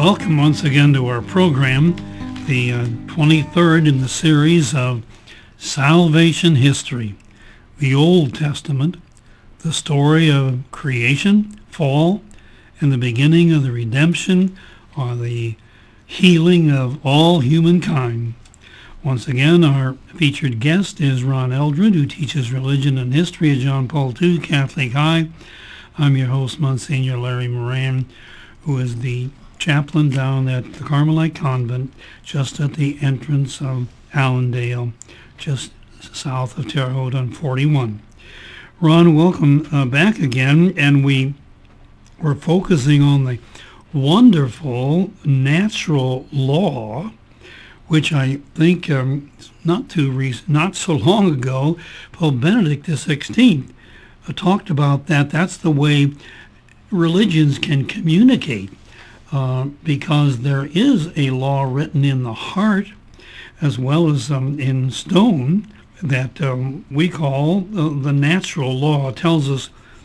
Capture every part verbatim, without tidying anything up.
Welcome once again to our program, the uh, twenty-third in the series of Salvation History, the Old Testament, the story of creation, fall, and the beginning of the redemption or the healing of all humankind. Once again, our featured guest is Ron Eldred, who teaches religion and history at John Paul the Second Catholic High. I'm your host, Monsignor Larry Moran, who is the chaplain down at the Carmelite Convent, just at the entrance of Allendale, just south of Terre Haute on forty-one. Ron, welcome uh, back again, and we were focusing on the wonderful natural law, which I think um, not too recent, not so long ago, Pope Benedict the sixteenth uh, talked about that. That's the way religions can communicate. Uh, because there is a law written in the heart as well as um, in stone that um, we call uh, the natural law. It tells us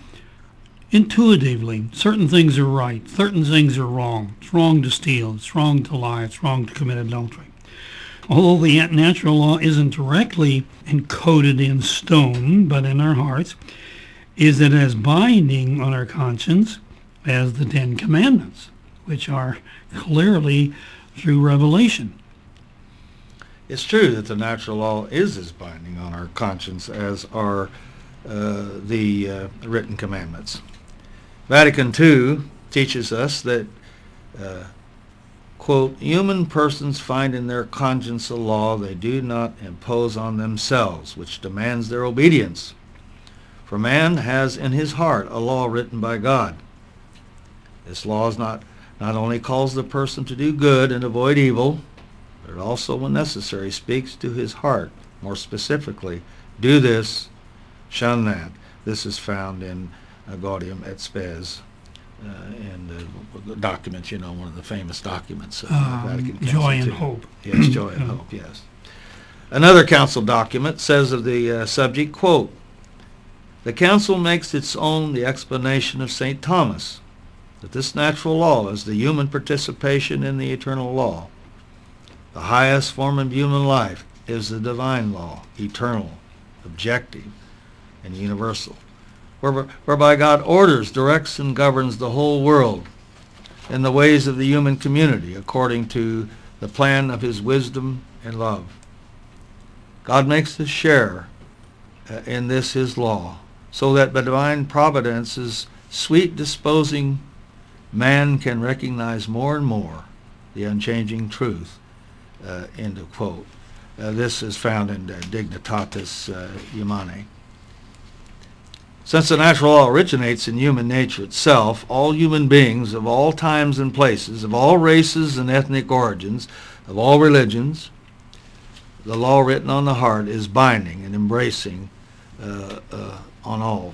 intuitively certain things are right, certain things are wrong. It's wrong to steal, it's wrong to lie, it's wrong to commit adultery. Although the natural law isn't directly encoded in stone, but in our hearts, is it as binding on our conscience as the Ten Commandments, which are clearly through revelation. It's true that the natural law is as binding on our conscience as are uh, the uh, written commandments. Vatican two teaches us that, uh, quote, human persons find in their conscience a law they do not impose on themselves, which demands their obedience. For man has in his heart a law written by God. This law is not not only calls the person to do good and avoid evil, but it also, when necessary, speaks to his heart. More specifically, do this, shun that. This is found in uh, Gaudium et Spes, uh, and uh, the documents, you know, one of the famous documents of um, the Vatican Council. Joy and too. Hope. Yes, Joy and Hope, yes. Another council document says of the uh, subject, quote, the council makes its own the explanation of Saint Thomas, that this natural law is the human participation in the eternal law. The highest form of human life is the divine law, eternal, objective, and universal, whereby God orders, directs, and governs the whole world in the ways of the human community according to the plan of his wisdom and love. God makes us share uh, in this his law, so that by divine providence's sweet disposing man can recognize more and more the unchanging truth, uh, end of quote. Uh, this is found in uh, Dignitatis uh, Humanae. Since the natural law originates in human nature itself, all human beings of all times and places, of all races and ethnic origins, of all religions, the law written on the heart is binding and embracing uh, uh, on all.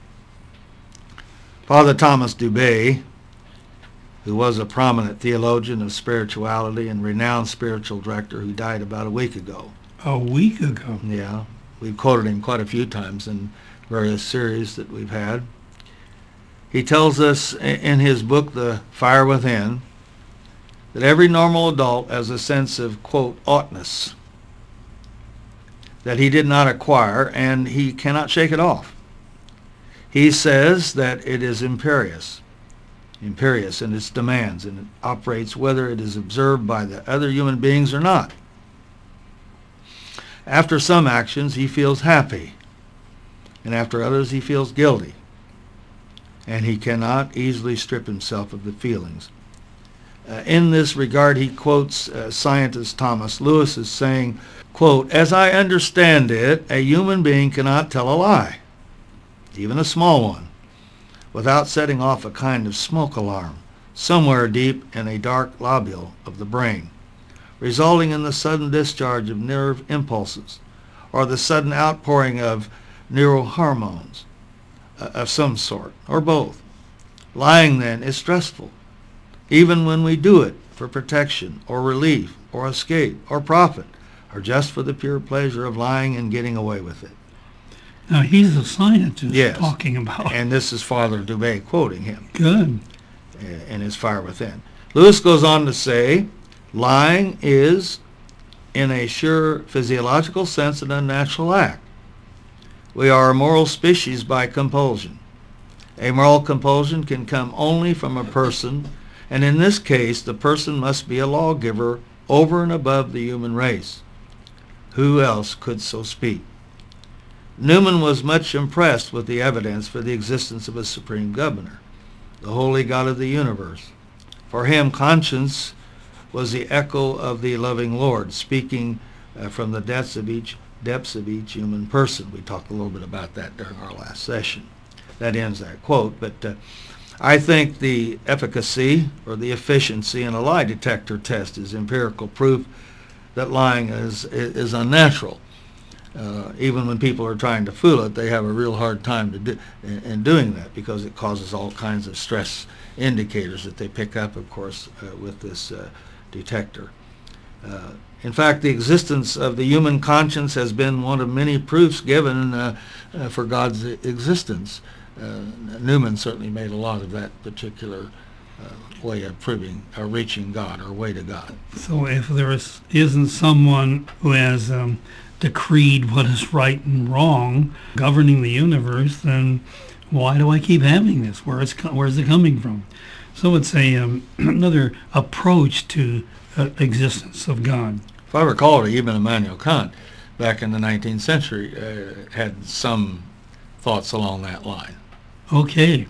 Father Thomas Dubay, who was a prominent theologian of spirituality and renowned spiritual director who died about a week ago. A week ago? Yeah. We've quoted him quite a few times in various series that we've had. He tells us in his book, The Fire Within, that every normal adult has a sense of, quote, oughtness that he did not acquire, and he cannot shake it off. He says that it is imperious. imperious in its demands, and it operates whether it is observed by the other human beings or not. After some actions, he feels happy, and after others, he feels guilty, and he cannot easily strip himself of the feelings. Uh, in this regard, he quotes uh, scientist Thomas Lewis as saying, quote, as I understand it, a human being cannot tell a lie, even a small one, without setting off a kind of smoke alarm somewhere deep in a dark lobule of the brain, resulting in the sudden discharge of nerve impulses or the sudden outpouring of neurohormones uh, of some sort, or both. Lying, then, is stressful, even when we do it for protection or relief or escape or profit, or just for the pure pleasure of lying and getting away with it. Now, he's a scientist yes. talking about. And this is Father Dubay quoting him. Good. In his Fire Within. Lewis goes on to say, lying is, in a sure physiological sense, an unnatural act. We are a moral species by compulsion. A moral compulsion can come only from a person, and in this case, the person must be a lawgiver over and above the human race. Who else could so speak? Newman was much impressed with the evidence for the existence of a supreme governor, the holy God of the universe. For him, conscience was the echo of the loving Lord, speaking uh, from the depths of each depths of each human person. We talked a little bit about that during our last session. That ends that quote. But uh, I think the efficacy or the efficiency in a lie detector test is empirical proof that lying is is unnatural. Uh, even when people are trying to fool it, they have a real hard time to do, in, in doing that, because it causes all kinds of stress indicators that they pick up, of course, uh, with this uh, detector. Uh, in fact, the existence of the human conscience has been one of many proofs given uh, uh, for God's existence. Uh, Newman certainly made a lot of that particular uh, way of proving or reaching God, or way to God. So if there is, isn't someone who has um, decreed what is right and wrong, governing the universe, then why do I keep having this? Where it's where is it coming from? So it's a um, another approach to uh, existence of God. If I recall, even Immanuel Kant, back in the nineteenth century, uh, had some thoughts along that line. Okay.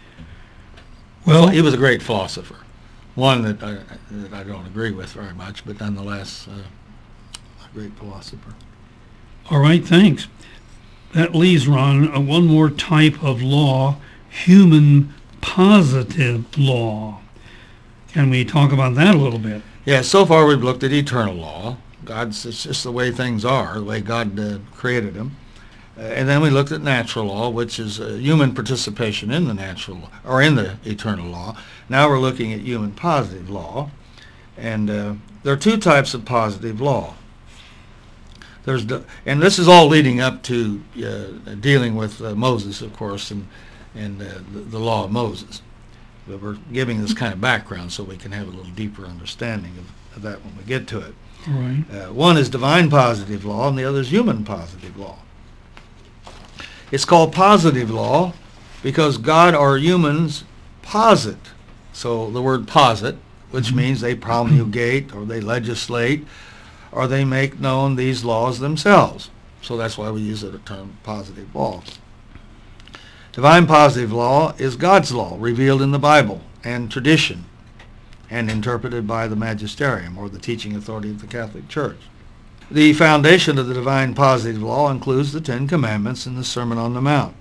Well, he was a great philosopher, one that I, that I don't agree with very much, but nonetheless, uh, a great philosopher. All right, thanks. That leaves, Ron, uh, one more type of law, human positive law. Can we talk about that a little bit? Yeah, so far we've looked at eternal law. God's, it's just the way things are, the way God uh, created them. Uh, and then we looked at natural law, which is uh, human participation in the natural law, or in the eternal law. Now we're looking at human positive law. And uh, there are two types of positive law. There's the, and this is all leading up to uh, dealing with uh, Moses, of course, and, and uh, the, the law of Moses. But we're giving this kind of background so we can have a little deeper understanding of, of that when we get to it. All right. Uh, one is divine positive law, and the other is human positive law. It's called positive law because God or humans posit. So the word posit, which mm-hmm. means they promulgate or they legislate or they make known these laws themselves. So that's why we use the term positive law. Divine positive law is God's law revealed in the Bible and tradition and interpreted by the magisterium, or the teaching authority of the Catholic Church. The foundation of the divine positive law includes the Ten Commandments and the Sermon on the Mount.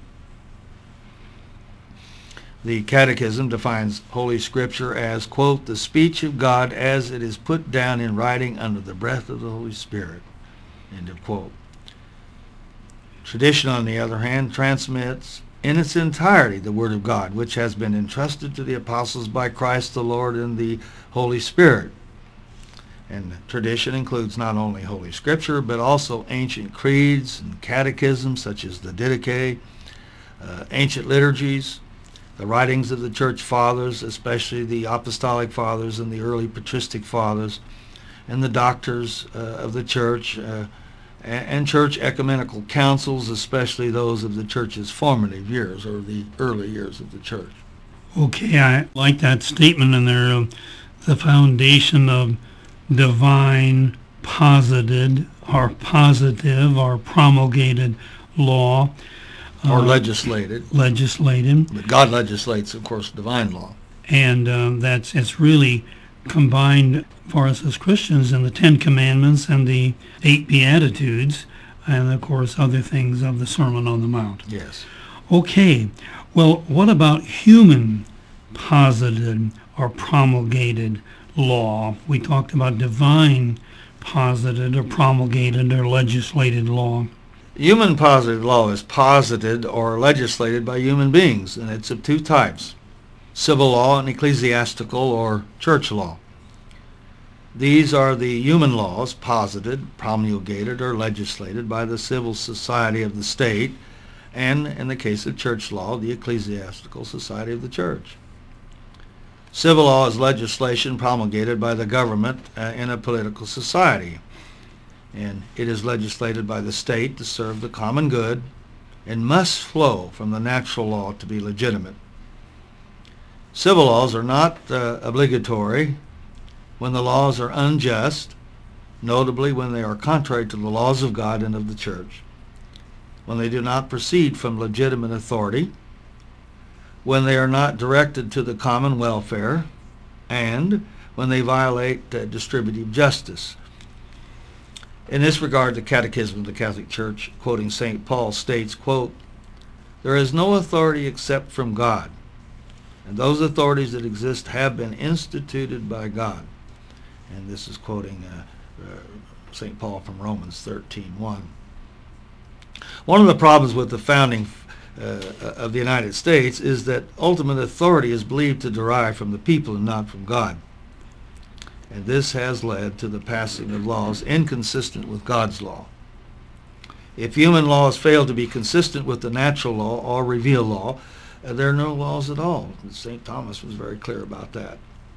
The Catechism defines Holy Scripture as, quote, the speech of God as it is put down in writing under the breath of the Holy Spirit, end of quote. Tradition, on the other hand, transmits in its entirety the Word of God, which has been entrusted to the apostles by Christ the Lord and the Holy Spirit. And tradition includes not only Holy Scripture, but also ancient creeds and catechisms, such as the Didache, uh, ancient liturgies, the writings of the Church Fathers, especially the Apostolic Fathers and the early Patristic Fathers, and the doctors uh, of the Church, uh, and church ecumenical councils, especially those of the Church's formative years, or the early years of the Church. Okay, I like that statement in there, uh, the foundation of divine posited or positive or promulgated law. Or uh, legislated. Legislated. But God legislates, of course, divine law. And um, that's it's really combined for us as Christians in the Ten Commandments and the Eight Beatitudes, and of course other things of the Sermon on the Mount. Yes. Okay, well, what about human posited or promulgated law? We talked about divine posited or promulgated or legislated law. Human positive law is posited or legislated by human beings, and it's of two types: civil law and ecclesiastical or church law. These are the human laws posited, promulgated, or legislated by the civil society of the state, and, in the case of church law, the ecclesiastical society of the church. Civil law is legislation promulgated by the government uh, in a political society, and it is legislated by the state to serve the common good and must flow from the natural law to be legitimate. Civil laws are not uh, obligatory when the laws are unjust, notably when they are contrary to the laws of God and of the church, when they do not proceed from legitimate authority, when they are not directed to the common welfare, and when they violate uh, distributive justice. In this regard, the Catechism of the Catholic Church, quoting Saint Paul, states, quote, "There is no authority except from God, and those authorities that exist have been instituted by God." And this is quoting uh, uh, Saint Paul from Romans thirteen one. One of the problems with the founding uh, of the United States is that ultimate authority is believed to derive from the people and not from God. And this has led to the passing of laws inconsistent with God's law. If human laws fail to be consistent with the natural law or revealed law, uh, there are no laws at all. Saint Thomas was very clear about that.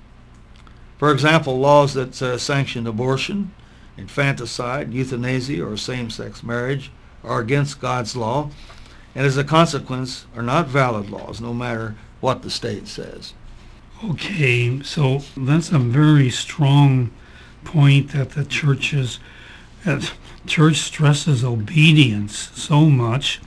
For example, laws that uh, sanction abortion, infanticide, euthanasia, or same-sex marriage are against God's law, and as a consequence are not valid laws, no matter what the state says. Okay, so that's a very strong point that the churches, uh, church stresses obedience so much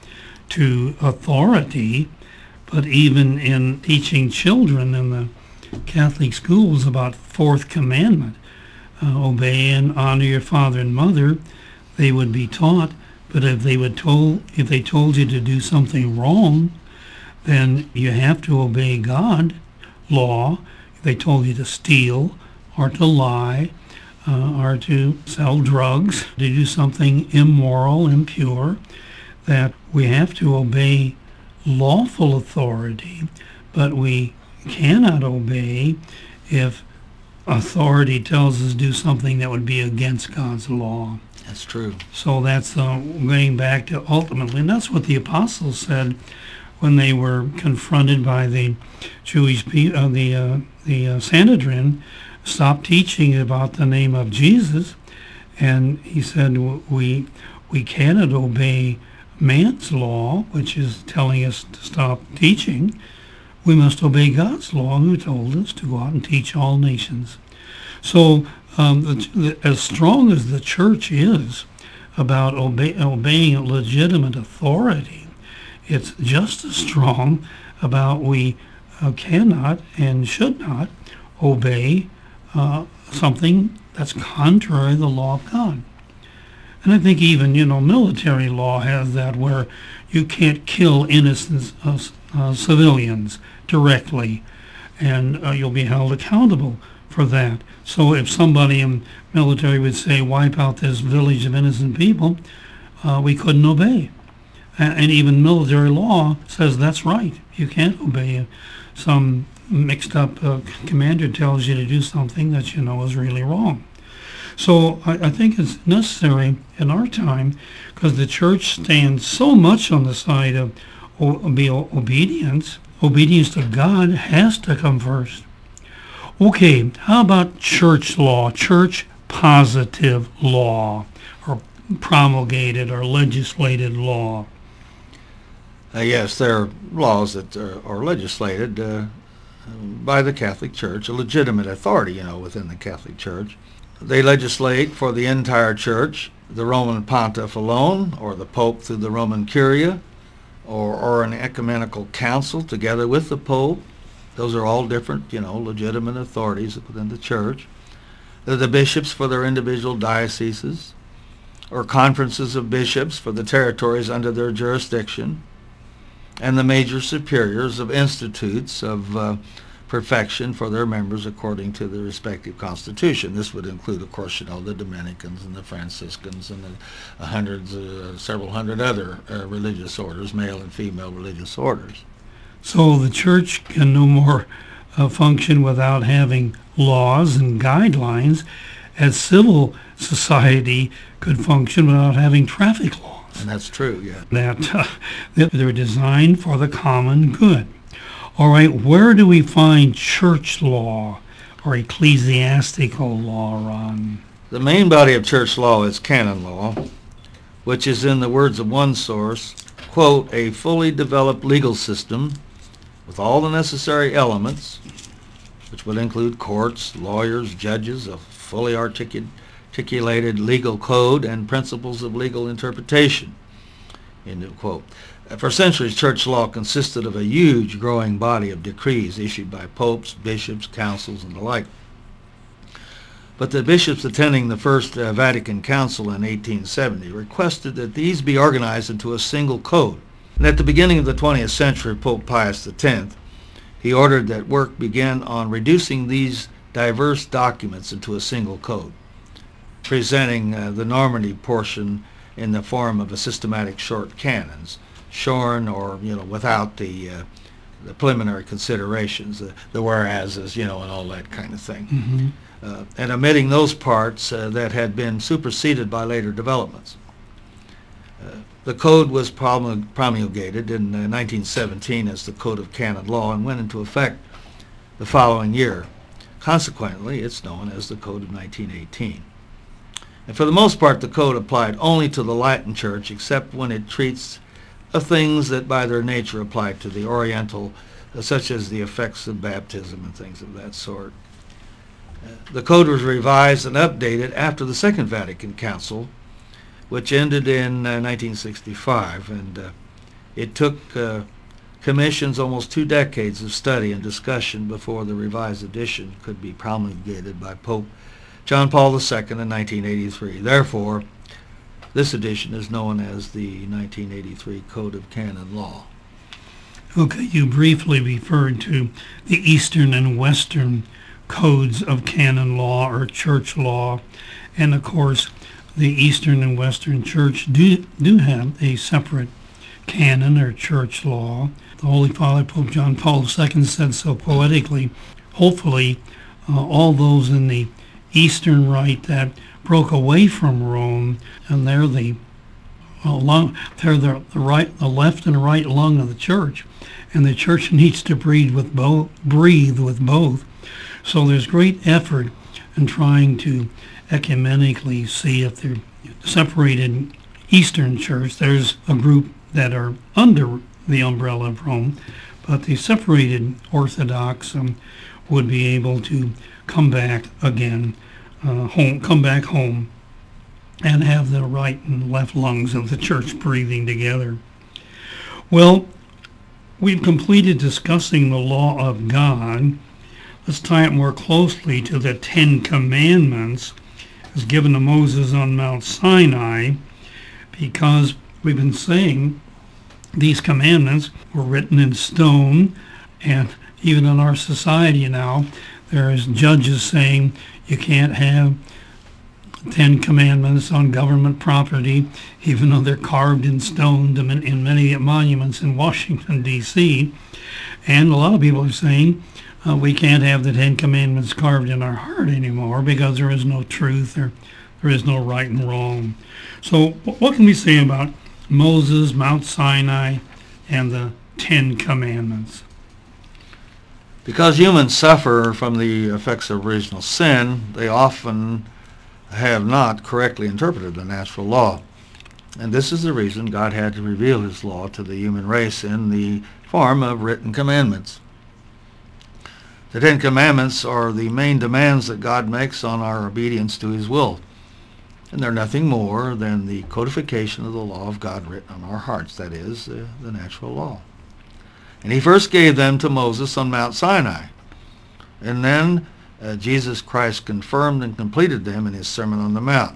to authority, but even in teaching children in the Catholic schools about fourth commandment, uh, obey and honor your father and mother, they would be taught. But if they would told if they told you to do something wrong, then you have to obey God law. If they told you to steal or to lie uh, or to sell drugs, to do something immoral, impure, that we have to obey lawful authority, but we cannot obey if authority tells us to do something that would be against God's law. That's true. So that's uh, going back to ultimately, and that's what the apostles said when they were confronted by the Jewish people, uh, the uh, the uh, Sanhedrin, stopped teaching about the name of Jesus, and he said, we we cannot obey man's law, which is telling us to stop teaching. We must obey God's law, who told us to go out and teach all nations. So um, the, the, as strong as the church is about obey, obeying legitimate authority, it's just as strong about we uh, cannot and should not obey uh, something that's contrary to the law of God. And I think even, you know, military law has that, where you can't kill innocent uh, uh, civilians directly, and uh, you'll be held accountable for that. So if somebody in military would say, wipe out this village of innocent people, uh, we couldn't obey. And, and even military law says that's right. You can't obey. If some mixed up uh, commander tells you to do something that you know is really wrong. So I, I think it's necessary in our time, because the church stands so much on the side of obe- obedience. Obedience to God has to come first. Okay, how about church law, church positive law, or promulgated or legislated law? Uh, yes, there are laws that are, are legislated uh, by the Catholic Church, a legitimate authority, you know, within the Catholic Church. They legislate for the entire church, the Roman pontiff alone, or the Pope through the Roman Curia, or, or an ecumenical council together with the Pope. Those are all different, you know, legitimate authorities within the church. They're the bishops for their individual dioceses, or conferences of bishops for the territories under their jurisdiction, and the major superiors of institutes of uh, perfection for their members according to the respective constitution. This would include, of course, you know, the Dominicans and the Franciscans and the hundreds, uh, several hundred other uh, religious orders, male and female religious orders. So the church can no more uh, function without having laws and guidelines as civil society could function without having traffic laws. And that's true, yeah. That uh, they're designed for the common good. All right, where do we find church law or ecclesiastical law, Ron? The main body of church law is canon law, which is, in the words of one source, quote, a fully developed legal system with all the necessary elements, which would include courts, lawyers, judges, a fully articu- articulated legal code, and principles of legal interpretation, end of quote. For centuries, church law consisted of a huge growing body of decrees issued by popes, bishops, councils, and the like. But the bishops attending the First uh, Vatican Council in eighteen seventy requested that these be organized into a single code. And at the beginning of the twentieth century, Pope Pius the tenth, he ordered that work begin on reducing these diverse documents into a single code, presenting uh, the normative portion in the form of a systematic short canons, shorn or, you know, without the uh, the preliminary considerations, the, the whereases, you know, and all that kind of thing, Mm-hmm. uh, and omitting those parts uh, that had been superseded by later developments. Uh, the code was promul- promulgated in uh, nineteen seventeen as the Code of Canon Law and went into effect the following year. Consequently, it's known as the Code of nineteen eighteen. And for the most part, the code applied only to the Latin Church, except when it treats of things that by their nature apply to the Oriental, uh, such as the effects of baptism and things of that sort. Uh, the code was revised and updated after the Second Vatican Council, which ended in uh, nineteen sixty-five, and uh, it took uh, commissions almost two decades of study and discussion before the revised edition could be promulgated by Pope John Paul the Second in nineteen eighty-three. Therefore, this edition is known as the nineteen eighty-three Code of Canon Law. Okay, you briefly referred to the Eastern and Western codes of canon law or church law, and of course the Eastern and Western Church do, do have a separate canon or church law. The Holy Father, Pope John Paul the Second, said so poetically. Hopefully, uh, all those in the Eastern Rite that broke away from Rome, and they're the well, lung, they're the, the right, the left and right lung of the church, and the church needs to breathe with both. Breathe with both. So there's great effort in trying to ecumenically see if they're separated. Eastern Church, there's a group that are under the umbrella of Rome, but the separated Orthodox um, would be able to come back again, uh, home, come back home, and have the right and left lungs of the church breathing together. Well, we've completed discussing the law of God. Let's tie it more closely to the Ten Commandments as given to Moses on Mount Sinai, because we've been saying these commandments were written in stone, and even in our society now, there is judges saying you can't have Ten Commandments on government property, even though they're carved in stone in many monuments in Washington, D C And a lot of people are saying uh, we can't have the Ten Commandments carved in our heart anymore because there is no truth, or there is no right and wrong. So what can we say about Moses, Mount Sinai, and the Ten Commandments? Because humans suffer from the effects of original sin, they often have not correctly interpreted the natural law. And this is the reason God had to reveal his law to the human race in the form of written commandments. The Ten Commandments are the main demands that God makes on our obedience to his will. And they're nothing more than the codification of the law of God written on our hearts, that is, uh, the natural law. And he first gave them to Moses on Mount Sinai. And then uh, Jesus Christ confirmed and completed them in his Sermon on the Mount.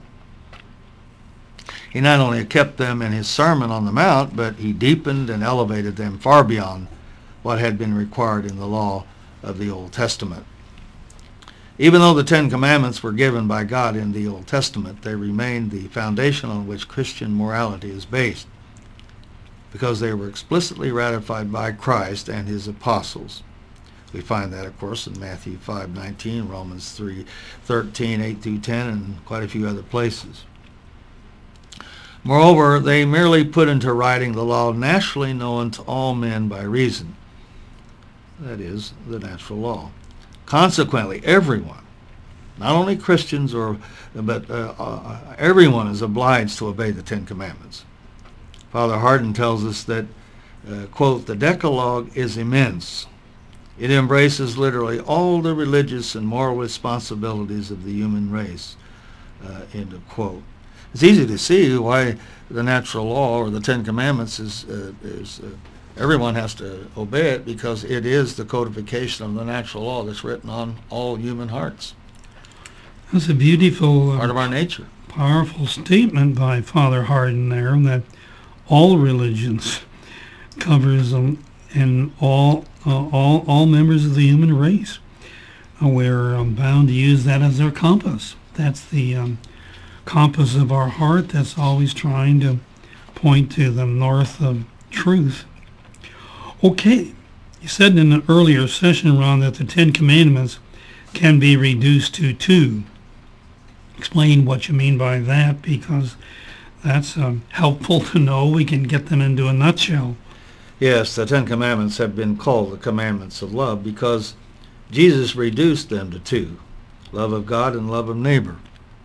He not only kept them in his Sermon on the Mount, but he deepened and elevated them far beyond what had been required in the law of the Old Testament. Even though the Ten Commandments were given by God in the Old Testament, they remained the foundation on which Christian morality is based, because they were explicitly ratified by Christ and his apostles. We find that, of course, in Matthew five nineteen, Romans three thirteen, eight through ten, and quite a few other places. Moreover, they merely put into writing the law naturally known to all men by reason. that is, the natural law. Consequently, everyone, not only Christians, or but uh, uh, everyone is obliged to obey the Ten Commandments. Father Hardin tells us that, uh, quote, the Decalogue is immense. It embraces literally all the religious and moral responsibilities of the human race, uh, end of quote. It's easy to see why the natural law, or the Ten Commandments, is, uh, is uh, everyone has to obey it, because it is the codification of the natural law that's written on all human hearts. That's a beautiful, uh, part of our nature. Powerful statement by Father Hardin there, that all religions covers them, and all uh, all all members of the human race. Uh, we're um, bound to use that as our compass. That's the um, compass of our heart that's always trying to point to the north of truth. Okay, you said in an earlier session, Ron, that the Ten Commandments can be reduced to two. Explain what you mean by that, because that's um, helpful to know. We can get them into a nutshell. Yes, the Ten Commandments have been called the commandments of love because Jesus reduced them to two, love of God and love of neighbor.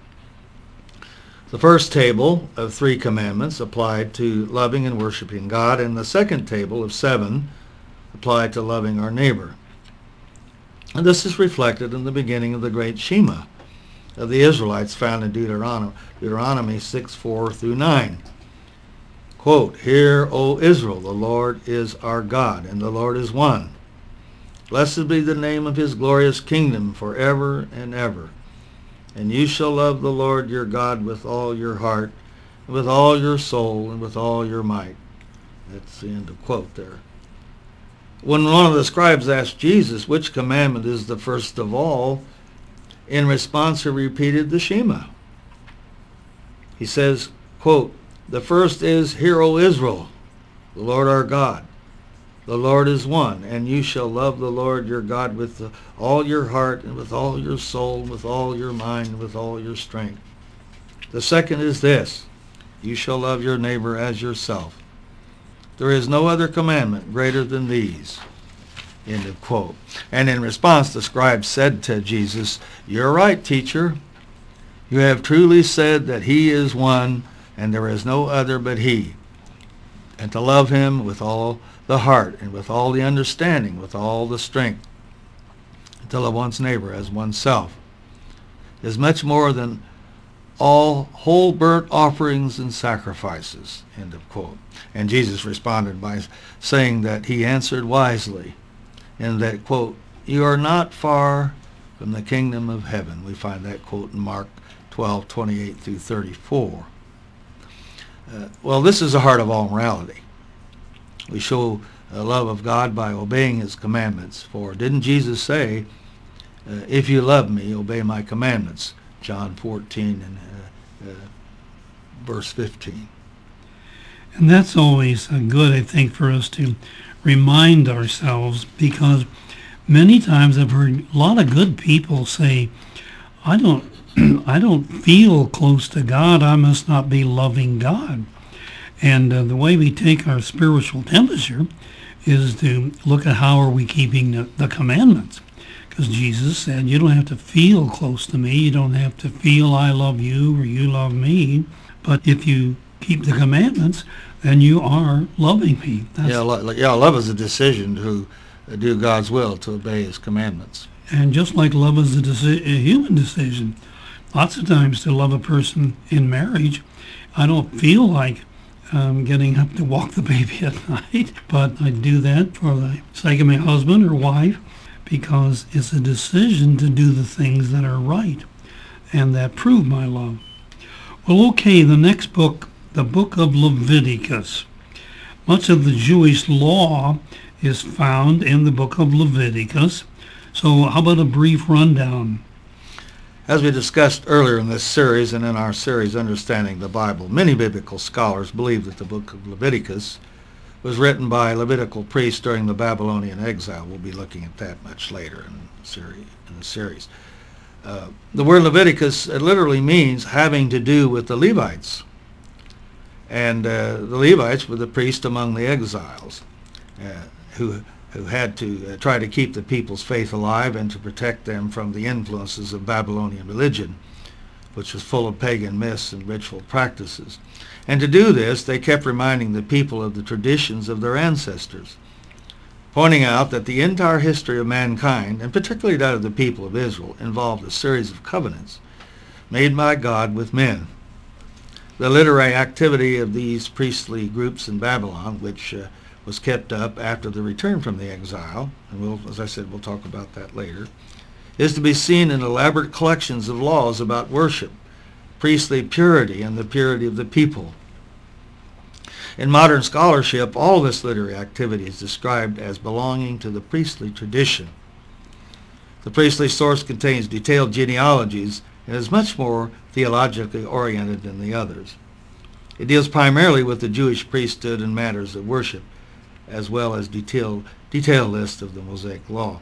The first table of three commandments applied to loving and worshiping God, and the second table of seven applied to loving our neighbor. And this is reflected in the beginning of the great Shema of the Israelites, found in Deuteronomy, Deuteronomy six, four through nine. Quote, Hear, O Israel, the Lord is our God, and the Lord is one. Blessed be the name of his glorious kingdom forever and ever. And you shall love the Lord your God with all your heart, and with all your soul, and with all your might. That's the end of quote there. When one of the scribes asked Jesus which commandment is the first of all, in response he repeated the Shema. He says, quote, The first is, Hear, O Israel, the Lord our God. The Lord is one, and you shall love the Lord your God with the, all your heart, and with all your soul, and with all your mind, and with all your strength. The second is this, You shall love your neighbor as yourself. There is no other commandment greater than these. End of quote. And in response, the scribe said to Jesus, You're right, teacher. You have truly said that he is one, and there is no other but he. And to love him with all the heart, and with all the understanding, with all the strength, and to love one's neighbor as oneself, is much more than all whole burnt offerings and sacrifices. End of quote. And Jesus responded by saying that he answered wisely, and that, quote, You are not far from the kingdom of heaven. We find that quote in Mark twelve, twenty-eight through thirty-four. Uh, well, this is the heart of all morality. We show a love of God by obeying his commandments. For didn't Jesus say, uh, If you love me, obey my commandments? John fourteen and uh, uh, verse fifteen. And that's always uh, good, I think, for us to remind ourselves, because many times I've heard a lot of good people say, I don't I don't feel close to God, I must not be loving God. And uh, the way we take our spiritual temperature is to look at how are we keeping the, the commandments. Because Jesus said, you don't have to feel close to me, you don't have to feel I love you or you love me, but if you keep the commandments, then you are loving me. That's yeah, lo- yeah, love is a decision to uh, do God's will, to obey his commandments. And just like love is a, deci- a human decision, lots of times to love a person in marriage, I don't feel like um, getting up to walk the baby at night, but I do that for the sake of my husband or wife, because it's a decision to do the things that are right and that prove my love. Well, okay, the next book, the book of Leviticus. Much of the Jewish law is found in the book of Leviticus. So how about a brief rundown? As we discussed earlier in this series and in our series Understanding the Bible, many biblical scholars believe that the book of Leviticus was written by Levitical priests during the Babylonian exile. We'll be looking at that much later in the series. In the, series. Uh, the word Leviticus uh, literally means having to do with the Levites. And uh, the Levites were the priests among the exiles uh, who who had to uh, try to keep the people's faith alive and to protect them from the influences of Babylonian religion, which was full of pagan myths and ritual practices. And to do this, they kept reminding the people of the traditions of their ancestors, pointing out that the entire history of mankind, and particularly that of the people of Israel, involved a series of covenants made by God with men. The literary activity of these priestly groups in Babylon, which uh, was kept up after the return from the exile, and we'll, as I said, we'll talk about that later, is to be seen in elaborate collections of laws about worship, priestly purity, and the purity of the people. In modern scholarship, all this literary activity is described as belonging to the priestly tradition. The priestly source contains detailed genealogies and is much more theologically oriented than the others. It deals primarily with the Jewish priesthood and matters of worship, as well as detailed detailed list of the Mosaic Law.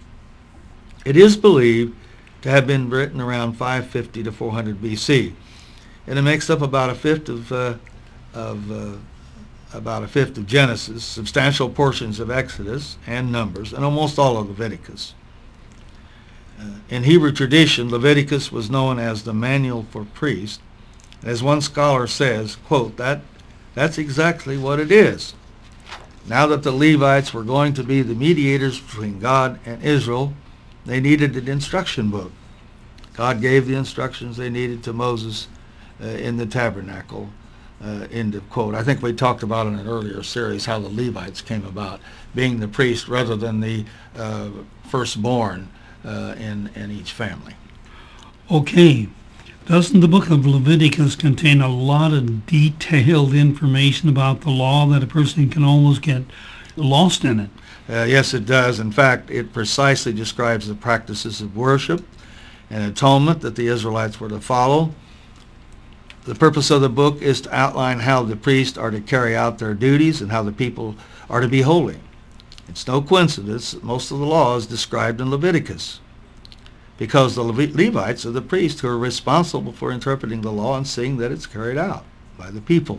It is believed to have been written around five fifty to four hundred B C, and it makes up about a fifth of uh, of uh, about a fifth of Genesis, substantial portions of Exodus and Numbers, and almost all of Leviticus. Uh, in Hebrew tradition, Leviticus was known as the manual for priests. As one scholar says, quote, that that's exactly what it is. Now that the Levites were going to be the mediators between God and Israel, they needed an instruction book. God gave the instructions they needed to Moses uh, in the tabernacle. Uh, end of quote. I think we talked about in an earlier series how the Levites came about, being the priest rather than the uh, firstborn uh, in, in each family. Okay. Doesn't the book of Leviticus contain a lot of detailed information about the law that a person can almost get lost in it? Uh, yes, it does. In fact, it precisely describes the practices of worship and atonement that the Israelites were to follow. The purpose of the book is to outline how the priests are to carry out their duties and how the people are to be holy. It's no coincidence that most of the law is described in Leviticus, because the Levi- Levites are the priests who are responsible for interpreting the law and seeing that it's carried out by the people.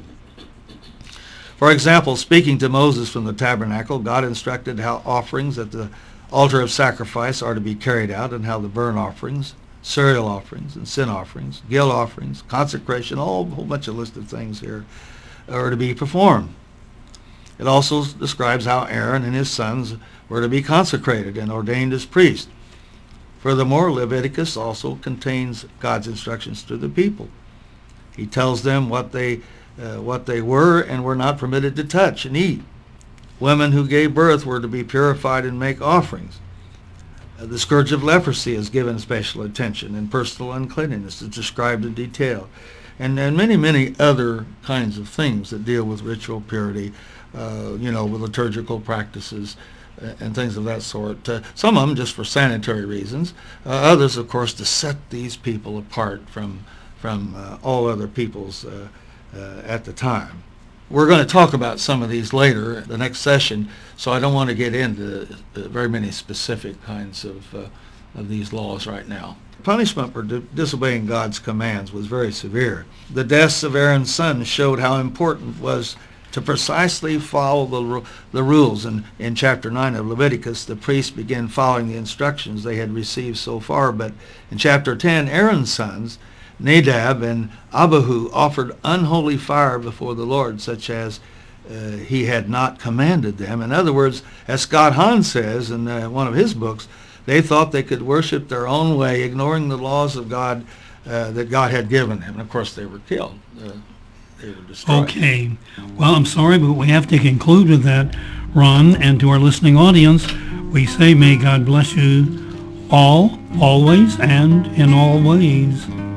For example, speaking to Moses from the tabernacle, God instructed how offerings at the altar of sacrifice are to be carried out and how the burnt offerings, cereal offerings, and sin offerings, guilt offerings, consecration, all a whole bunch of list of things here are to be performed. It also describes how Aaron and his sons were to be consecrated and ordained as priests. Furthermore, Leviticus also contains God's instructions to the people. He tells them what they uh, what they were and were not permitted to touch and eat. Women who gave birth were to be purified and make offerings. Uh, the scourge of leprosy is given special attention, and personal uncleanliness is described in detail, and, and many, many other kinds of things that deal with ritual purity, uh, you know, with liturgical practices, and things of that sort. Uh, some of them just for sanitary reasons. Uh, others, of course, to set these people apart from from uh, all other peoples uh, uh, at the time. We're going to talk about some of these later in the next session, so I don't want to get into uh, very many specific kinds of, uh, of these laws right now. Punishment for di- disobeying God's commands was very severe. The deaths of Aaron's sons showed how important it was to precisely follow the, the rules. And in chapter nine of Leviticus, the priests began following the instructions they had received so far. But in chapter ten, Aaron's sons, Nadab and Abihu, offered unholy fire before the Lord, such as uh, he had not commanded them. In other words, as Scott Hahn says in uh, one of his books, they thought they could worship their own way, ignoring the laws of God uh, that God had given them. And of course, they were killed. Uh, Okay. Well, I'm sorry, but we have to conclude with that, Ron. And to our listening audience, we say may God bless you all, always, and in all ways.